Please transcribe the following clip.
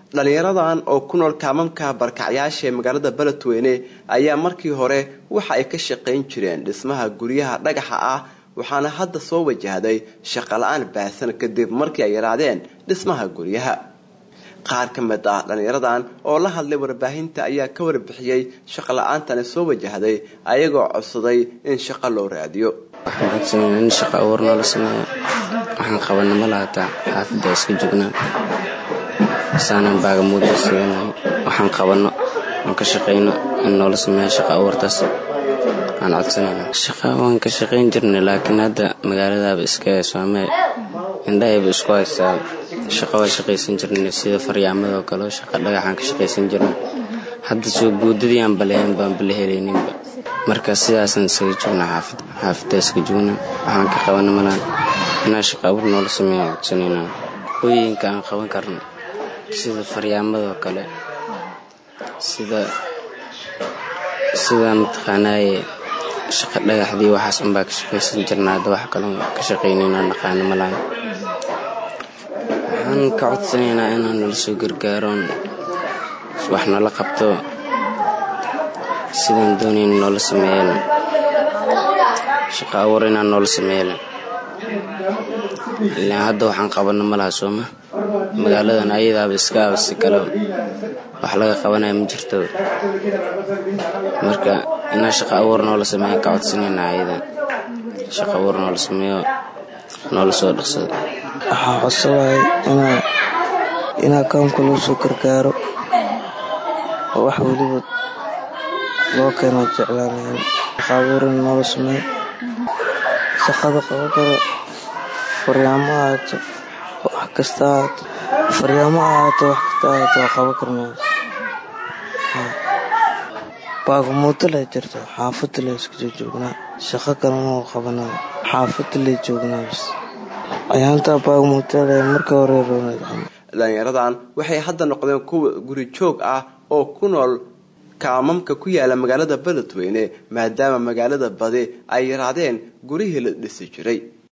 dhalinyaradan oo ku nool kaamamka barkacyaasha ee magaalada Beledweyne ayaa markii hore waxa ay ka shaqeyn jireen dhismaha guryaha dhagaxa ah waxaana hadda soo wajahday shaqo la'aan baahsan kadib markii ay yaraadeen dhismaha guryaha qaar ka mid ah dhalinyaradan oo la hadlay warbaahinta ayaa ka warbixiyay shaqo la'aantan soo wajahday ayagoo codsaday in shaqo loo raadiyo waxaan shaqo abuurno la sameeyo waxaan qabanno malaata xaafadda iska joognaa saanan baaga muudaysan waxaan qabanno aan ka shaqeyno in noola sameeyo shaqo abuurtaas aan codsanayno shaqo waan ka shaqeyn jirnay laakiin hadda magaalada iska Soomaaliya indhaayba isku haysaa shaqo waa shaqeysan jirnay sida faryaamada oo kale shaqo dhagaxan ka shaqeysan jirnay hadda soo guudadii aan baleen baan balehelayninba marka sidaasan soo joognaa xaafadda iska joogna waxaan ka qabanno malaan inaan shaqo abuur noola sameeyo codsanayno hooyinka aan qaban karno sida faryaamada oo kale sida mtaqaanaaye shaqo dhagaxdii waxaas unbaa ka shaqeysan jirnaa hadda wax kale ka shaqeynayna naqaano malaan waxaan ka codsanaynaa inaan nala soo gargaaroon wax nala qabto sidaan doonayna noola sameeyana shaqo abuur inaan noola sameeyana ilaa hadda waxaan qabanno malaha sooma magaaladan ayadaaba iska absi kale wax laga qabanayo ma jirto marka inaan shaqo abuur noola sameeyo ka codsanaynaa ayadan shaqo abuur noola sameeyo noola soo dhaqsado waxaan codsanayaa inaa kaamka loo soo gargaaro oo wax waliba loo keeno jeclaanayo shaqo abuur noola sameeyo shaqada qaban karo faryaamo ahaato wax kasta ahaato faryaamo ahaato wax kasta ahaato waa qaban karnaa baagamuuto leh jirto xaafadda leh iska joognaa shaqo kalena oo qabanaa xaafadda leh joognaa bas ayaanta baagamuuto leh marka hore roonayd dhalinyaradan waxay hadda noqdeen kuwa guri joog ah oo ku nool kaamamka ku yaala magaalada Beledweyne maadaama magaalada badi ay yaraadeen gurihii la dhisi jiray